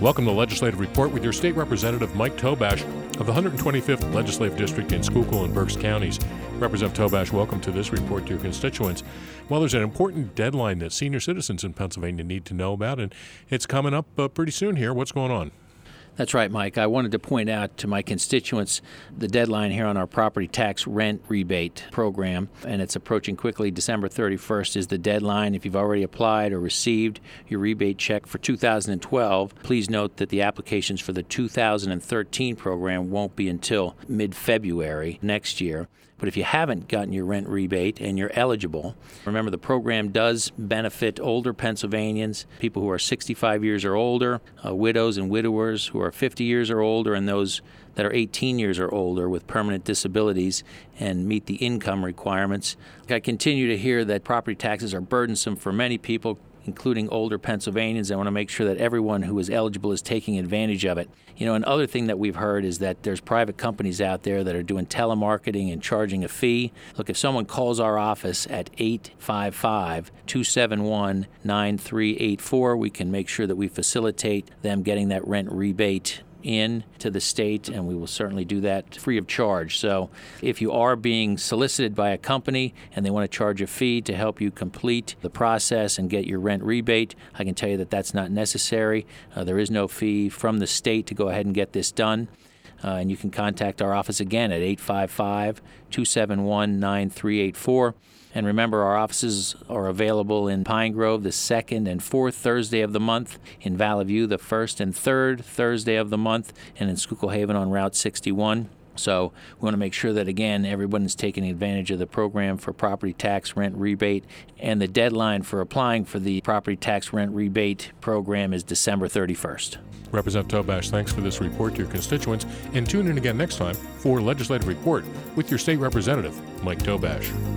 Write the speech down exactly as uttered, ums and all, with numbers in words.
Welcome to Legislative Report with your State Representative Mike Tobash of the one hundred twenty-fifth Legislative District in Schuylkill and Berks counties. Representative Tobash, welcome to this report to your constituents. Well, there's an important deadline that senior citizens in Pennsylvania need to know about, and it's coming up uh, pretty soon here. What's going on? That's right, Mike. I wanted to point out to my constituents the deadline here on our property tax rent rebate program, and it's approaching quickly. December thirty-first is the deadline. If you've already applied or received your rebate check for two thousand twelve, please note that the applications for the two thousand thirteen program won't be until mid-February next year. But if you haven't gotten your rent rebate and you're eligible, remember the program does benefit older Pennsylvanians, people who are sixty-five years or older, uh, widows and widowers who are fifty years or older, and those that are eighteen years or older with permanent disabilities and meet the income requirements. I continue to hear that property taxes are burdensome for many people, including older Pennsylvanians. I want to make sure that everyone who is eligible is taking advantage of it. You know, another thing that we've heard is that there's private companies out there that are doing telemarketing and charging a fee. Look, if someone calls our office at eight five five, two seven one, nine three eight four, we can make sure that we facilitate them getting that rent rebate in to the state, and we will certainly do that free of charge. So if you are being solicited by a company and they want to charge a fee to help you complete the process and get your rent rebate, I can tell you that that's not necessary. Uh, there is no fee from the state to go ahead and get this done. Uh, and you can contact our office again at eight five five, two seven one, nine three eight four. And remember, our offices are available in Pine Grove the second and fourth Thursday of the month, in Valley View the first and third Thursday of the month, and in Schuylkill Haven on Route sixty-one. So we want to make sure that, again, everyone is taking advantage of the program for property tax rent rebate. And the deadline for applying for the property tax rent rebate program is December thirty-first. Representative Tobash, thanks for this report to your constituents. And tune in again next time for Legislative Report with your state representative, Mike Tobash.